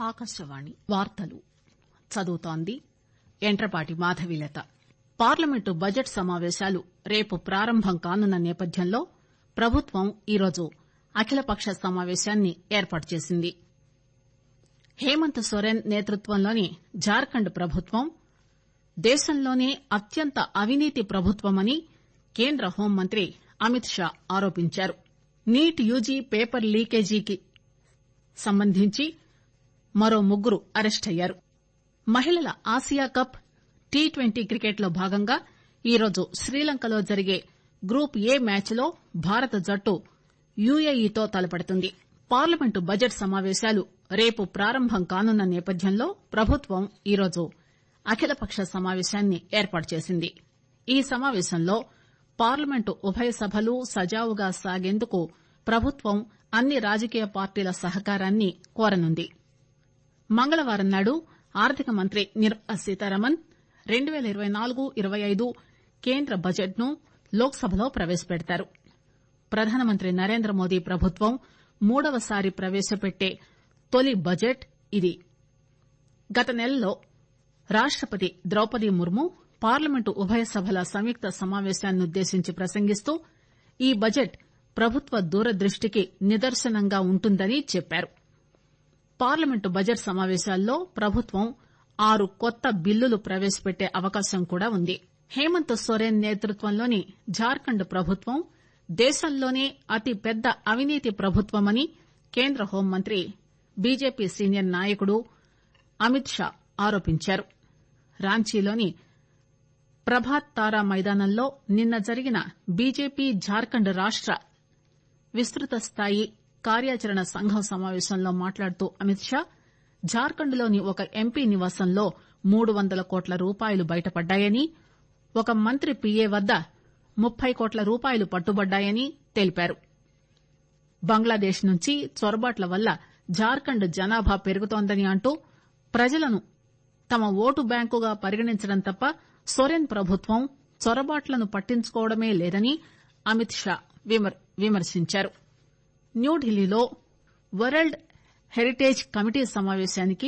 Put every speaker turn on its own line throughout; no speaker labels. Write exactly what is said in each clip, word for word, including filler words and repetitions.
ఆకాశవాణి వార్తలు చదువుతోంది Yentrapati Madhavilatha. Parliament budget సమావేశాలు రేపు ప్రారంభం కానున్న నేపథ్యంలో ప్రభుత్వం ఈరోజు అఖిలపక్ష సమావేశాన్ని ఏర్పాటు చేసింది. హేమంత్ సోరెన్ నేతృత్వంలోని జార్ఖండ్ ప్రభుత్వం దేశంలోనే అత్యంత అవినీతి ప్రభుత్వమని కేంద్ర హోంమంత్రి అమిత్ షా ఆరోపించారు. నీట్ యూజీ పేపర్ లీకేజీకి సంబంధించి మరో ముగ్గురు అరెస్టయ్యారు. మహిళల ఆసియా కప్ టీ ట్వంటీ క్రికెట్లో భాగంగా ఈరోజు శ్రీలంకలో జరిగే గ్రూప్ ఏ మ్యాచ్లో భారత జట్టు యూఏఈతో తలపడుతుంది. పార్లమెంటు బడ్జెట్ సమావేశాలు రేపు ప్రారంభం కానున్న నేపథ్యంలో ప్రభుత్వం ఈరోజు అఖిలపక్ష సమావేశాన్ని ఏర్పాటు చేసింది. ఈ సమావేశంలో పార్లమెంటు ఉభయ సభలు సజావుగా సాగేందుకు ప్రభుత్వం అన్ని రాజకీయ పార్టీల సహకారాన్ని కోరనుంది. మంగళవారం నాడు ఆర్థిక మంత్రి నిర్మలా సీతారామన్ రెండు పేల ఇరవై నాలుగు ఇరవై ఐదు కేంద్ర బడ్జెట్ ను లోక్ సభలో ప్రవేశపెడతారు. ప్రధానమంత్రి నరేంద్రమోదీ ప్రభుత్వం మూడవసారి ప్రవేశపెట్టే తొలి బడ్జెట్ ఇది. గత నెలలో రాష్టపతి ద్రౌపది ముర్ము పార్లమెంటు ఉభయ సభల సంయుక్త సమావేశాన్నుద్దేశించి ప్రసంగిస్తూ ఈ బడ్జెట్ ప్రభుత్వ దూరదృష్టికి నిదర్శనంగా ఉంటుందని చెప్పారు. పార్లమెంటు బడ్జెట్ సమావేశాల్లో ప్రభుత్వం ఆరు కొత్త బిల్లులు ప్రవేశపెట్టే అవకాశం కూడా ఉంది. హేమంత్ సోరెన్ నేతృత్వంలోని జార్ఖండ్ ప్రభుత్వం దేశంలోనే అతిపెద్ద అవినీతి ప్రభుత్వమని కేంద్ర హోంమంత్రి బీజేపీ సీనియర్ నాయకుడు అమిత్ షా ఆరోపించారు. రాంచీలోని ప్రభాత్ తారా మైదానంలో నిన్న జరిగిన బీజేపీ జార్ఖండ్ రాష్ట విస్తృత స్థాయి కార్యాచరణ సంఘం సమావేశంలో మాట్లాడుతూ అమిత్ షా జార్ఖండ్ లోని ఒక ఎంపీ నివాసంలో మూడు వందల కోట్ల రూపాయలు బయటపడ్డాయని, ఒక మంత్రి పీఏ వద్ద ముప్పై కోట్ల రూపాయలు పట్టుబడ్డాయని తెలిపారు. బంగ్లాదేశ్ నుంచి చొరబాట్ల వల్ల జార్ఖండ్ జనాభా పెరుగుతోందని అంటూ ప్రజలను తమ ఓటు బ్యాంకుగా పరిగణించడం తప్ప సోరెన్ ప్రభుత్వం చొరబాట్లను పట్టించుకోవడమే లేదని అమిత్ షా విమర్శించారు. న్యూఢిల్లీలో వరల్డ్ హెరిటేజ్ కమిటీ సమావేశానికి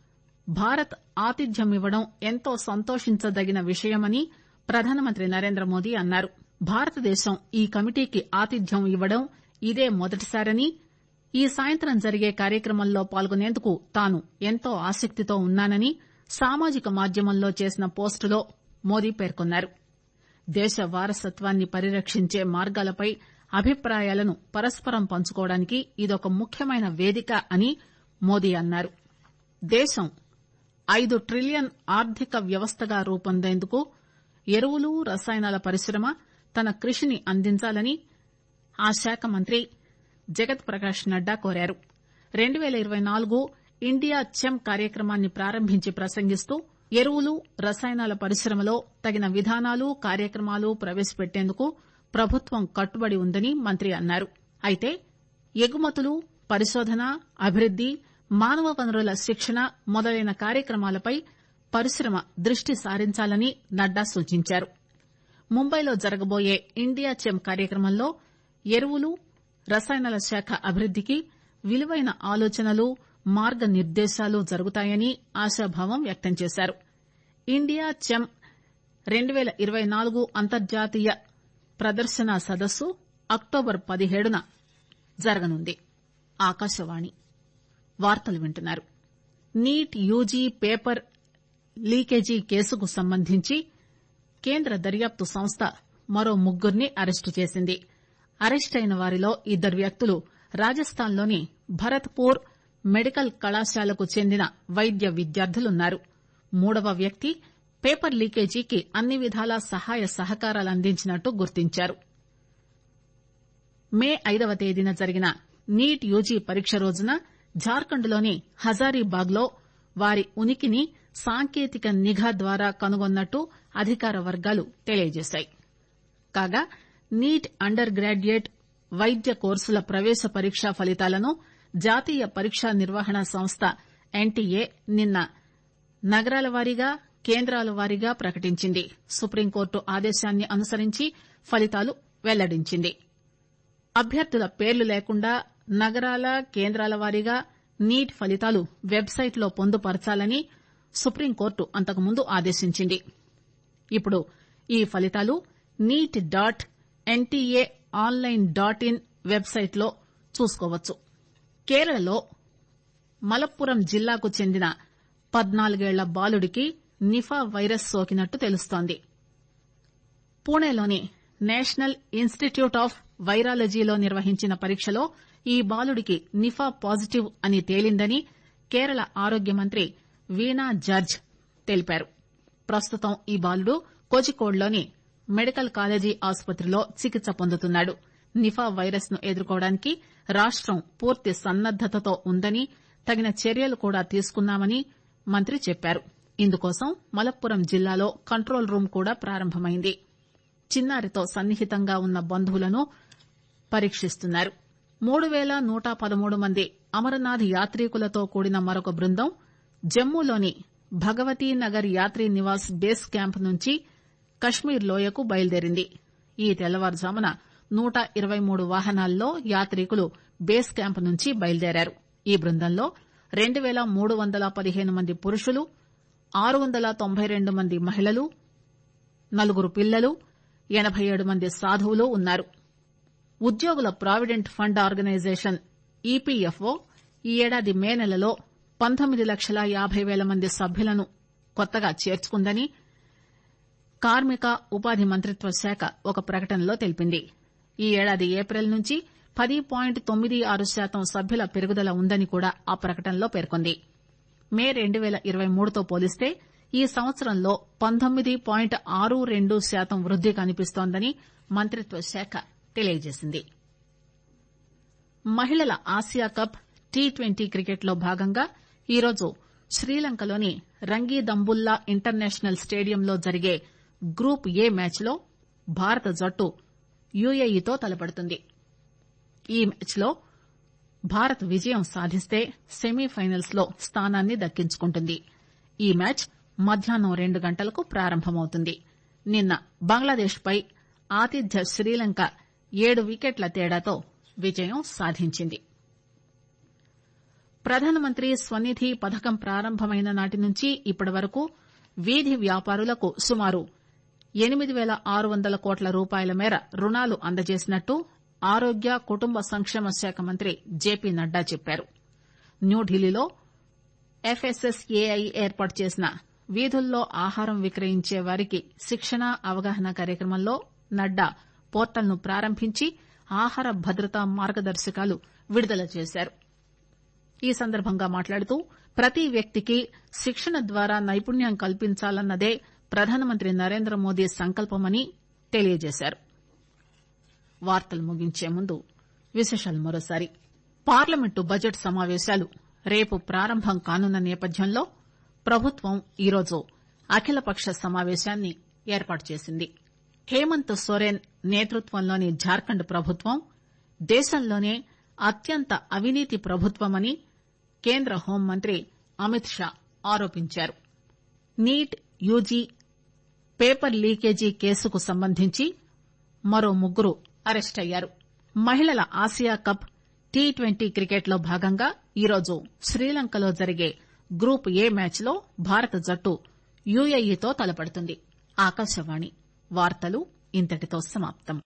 భారత్ ఆతిథ్యమివ్వడం ఎంతో సంతోషించదగిన విషయమని ప్రధానమంత్రి నరేంద్రమోదీ అన్నారు. భారతదేశం ఈ కమిటీకి ఆతిథ్యం ఇవ్వడం ఇదే మొదటిసారని, ఈ సాయంత్రం జరిగే కార్యక్రమంలో పాల్గొనేందుకు తాను ఎంతో ఆసక్తితో ఉన్నానని సామాజిక మాధ్యమంలో చేసిన పోస్టులో మోదీ పేర్కొన్నారు. దేశ వారసత్వాన్ని పరిరక్షించే మార్గాలపై అభిప్రాయాలను పరస్పరం పంచుకోవడానికి ఇదొక ముఖ్యమైన వేదిక అని మోదీ అన్నారు. దేశం ఐదు ట్రిలియన్ ఆర్థిక వ్యవస్థగా రూపొందేందుకు ఎరువులు, రసాయనాల పరిశ్రమ తన కృషిని అందించాలని ఆ శాఖ మంత్రి జగత్ ప్రకాష్ నడ్డా కోరారు. రెండు పేల ఇరవై నాలుగు ఇండియా చెమ్ కార్యక్రమాన్ని ప్రారంభించి ప్రసంగిస్తూ ఎరువులు, రసాయనాల పరిశ్రమలో తగిన విధానాలు, కార్యక్రమాలు ప్రవేశపెట్టేందుకు ప్రభుత్వం కట్టుబడి ఉందని మంత్రి అన్నారు. అయితే ఎగుమతులు, పరిశోధన, అభివృద్ది, మానవ వనరుల శిక్షణ మొదలైన కార్యక్రమాలపై పరిశ్రమ దృష్టి సారించాలని నడ్డా సూచించారు. ముంబైలో జరగబోయే ఇండియా చెమ్ కార్యక్రమంలో ఎరువులు, రసాయనాల శాఖ అభివృద్దికి విలువైన ఆలోచనలు, మార్గనిర్దేశాలు జరుగుతాయని ఆశాభావం వ్యక్తం చేశారు. ఇండియా చెమ్ రెండు పేల ఇరవై నాలుగు అంతర్జాతీయ ప్రదర్శనా సదస్సు అక్టోబర్ పదిహేడున జరగనుంది. ఆకాశవాణి వార్తలు వింటున్నారు. నీట్ యూజీ పేపర్ లీకేజీ కేసుకు సంబంధించి కేంద్ర దర్యాప్తు సంస్థ మరో ముగ్గురిని అరెస్టు చేసింది. అరెస్టైన వారిలో ఇద్దరు వ్యక్తులు రాజస్థాన్లోని భరత్పూర్ మెడికల్ కళాశాలకు చెందిన వైద్య విద్యార్థులున్నారు. మూడవ వ్యక్తి పేపర్ లీకేజీకి అన్ని విధాలా సహాయ సహకారాలు అందించినట్టు గుర్తించారు. మే ఐదవ తేదీన జరిగిన నీట్ యూజీ పరీక్ష రోజున జార్ఖండ్ లోని హజారీబాగ్ లో వారి ఉనికిని సాంకేతిక నిఘా ద్వారా కనుగొన్నట్టు అధికార వర్గాలు తెలియజేశాయి. కాగా నీట్ అండర్ గ్రాడ్యుయేట్ వైద్య కోర్సుల ప్రవేశ పరీక్షా ఫలితాలను జాతీయ పరీక్షా నిర్వహణ సంస్థ ఎన్టీఏ నిన్న నగరాల వారీగా, కేంద్రాల వారీగా ప్రకటించింది. సుప్రీంకోర్టు ఆదేశాన్ని అనుసరించి ఫలితాలు వెల్లడించింది. అభ్యర్థుల పేర్లు లేకుండా నగరాల, కేంద్రాల వారీగా నీట్ ఫలితాలు వెబ్సైట్లో పొందుపరచాలని సుప్రీంకోర్టు అంతకుముందు ఆదేశించింది. ఇప్పుడు ఈ ఫలితాలు NEET dot NTA online dot in వెబ్సైట్లో చూసుకోవచ్చు. కేరళలో మలప్పురం జిల్లాకు చెందిన పద్నాలుగేళ్ల బాలుడికి నిఫా వైరస్ సోకినట్టు తెలుస్తోంది. పూణేలోని నేషనల్ ఇన్స్టిట్యూట్ ఆఫ్ వైరాలజీలో నిర్వహించిన పరీక్షలో ఈ బాలుడికి నిఫా పాజిటివ్ అని తేలిందని కేరళ ఆరోగ్య మంత్రి వీణా జార్జ్ తెలిపారు. ప్రస్తుతం ఈ బాలుడు కోజికోడ్లోని మెడికల్ కాలేజీ ఆసుపత్రిలో చికిత్స పొందుతున్నాడు. నిఫా వైరస్ ను ఎదుర్కోవడానికి రాష్టం పూర్తి సన్నద్దతతో ఉందని, తగిన చర్యలు కూడా తీసుకున్నామని మంత్రి చెప్పారు. ఇందుకోసం మలప్పురం జిల్లాలో కంట్రోల్ రూమ్ కూడా ప్రారంభమైంది. చిన్నారితో సన్నిహితంగా ఉన్న బంధువులను పరీక్షిస్తున్నారు. మూడు పేల నూట పదమూడు మంది అమరనాథ్ యాత్రీకులతో కూడిన మరొక బృందం జమ్మూలోని భగవతీ నగర్ యాత్రీ నివాస్ బేస్ క్యాంప్ నుంచి కశ్మీర్ లోయకు బయలుదేరింది. ఈ తెల్లవారుజామున నూట ఇరవై మూడు వాహనాల్లో యాత్రీకులు బేస్ క్యాంప్ నుంచి బయలుదేరారు. ఈ బృందంలో రెండు పేల మూడు వందల పదిహేను మంది పురుషులు, ఆరు వందల తొంభై రెండు మంది మహిళలు, నలుగురు పిల్లలు, ఎనబై ఏడు మంది సాధువులు ఉన్నారు. ఉద్యోగుల ప్రావిడెంట్ ఫండ్ ఆర్గనైజేషన్ ఈపీఎఫ్ఓ ఈ ఏడాది మే నెలలో పంతొమ్మిది లక్షల యాబై పేల మంది సభ్యులను కొత్తగా చేర్చుకుందని కార్మిక ఉపాధి మంత్రిత్వ శాఖ ఒక ప్రకటనలో తెలిపింది. ఈ ఏడాది ఏప్రిల్ నుంచి పది పాయింట్ తొమ్మిది ఆరు శాతం సభ్యుల పెరుగుదల ఉందని కూడా ఆ ప్రకటనలో పేర్కొంది. మే రెండు పేల ఇరవై మూడుతో పోలిస్తే ఈ సంవత్సరంలో పంతొమ్మిది పాయింట్ ఆరు రెండు శాతం వృద్ది కనిపిస్తోందని మంత్రిత్వ శాఖ తెలియజేసింది. మహిళల ఆసియా కప్ టీ ట్వంటీ క్రికెట్లో భాగంగా ఈరోజు శ్రీలంకలోని రంగీదంబుల్లా ఇంటర్నేషనల్ స్టేడియంలో జరిగే గ్రూప్ ఏ మ్యాచ్లో భారత జట్టు యూఏఈతో తలపడుతుంది. ఈ మ్యాచ్లో భారత్ విజయం సాధిస్తే సెమీఫైనల్స్ లో స్థానాన్ని దక్కించుకుంటుంది. ఈ మ్యాచ్ మధ్యాహ్నం రెండు గంటలకు ప్రారంభమవుతుంది. నిన్న బంగ్లాదేశ్ పై ఆతిథ్య శ్రీలంక ఏడు వికెట్ల తేడాతో విజయం సాధించింది. ప్రధానమంత్రి స్వనిధి పథకం ప్రారంభమైన నాటి నుంచి ఇప్పటి వరకు వీధి వ్యాపారులకు సుమారు ఎనిమిది పేల ఆరు వందల కోట్ల రూపాయల మేర రుణాలు అందజేసినట్టు ఆరోగ్య కుటుంబ సంక్షేమ శాఖ మంత్రి జేపీ నడ్డా చెప్పారు. న్యూఢిల్లీలో ఎఫ్ఎస్ఎస్ఏఐ ఏర్పాటు చేసిన వీధుల్లో ఆహారం విక్రయించే వారికి శిక్షణ అవగాహన కార్యక్రమంలో నడ్డా పోర్టల్ ను ప్రారంభించి ఆహార భద్రతా మార్గదర్శకాలు విడుదల చేశారు. ఈ సందర్భంగా మాట్లాడుతూ ప్రతి వ్యక్తికి శిక్షణ ద్వారా నైపుణ్యం కల్పించాలన్నదే ప్రధానమంత్రి నరేంద్ర మోదీ సంకల్పమని తెలియజేశారు. వార్తలు ముగించే ముందు విశేషాలు మరోసారి. పార్లమెంటు బడ్జెట్ సమావేశాలు రేపు ప్రారంభం కానున్న నేపథ్యంలో ప్రభుత్వం ఈరోజు అఖిలపక్ష సమావేశాన్ని ఏర్పాటు చేసింది. హేమంత్ సోరెన్ నేతృత్వంలోని జార్ఖండ్ ప్రభుత్వం దేశంలోనే అత్యంత అవినీతి ప్రభుత్వమని కేంద్ర హోంమంత్రి అమిత్ షా ఆరోపించారు. నీట్ యూజీ పేపర్ లీకేజీ కేసుకు సంబంధించి మరో ముగ్గురు అరెస్టయ్యారు. మహిళల ఆసియా కప్ టీ ట్వంటీ క్రికెట్లో భాగంగా ఈరోజు శ్రీలంకలో జరిగే గ్రూప్ ఏ మ్యాచ్లో భారత జట్టు యూఏఈతో తలపడుతుంది. ఆకాశవాణి వార్తలు ఇంతటితో సమాప్తం.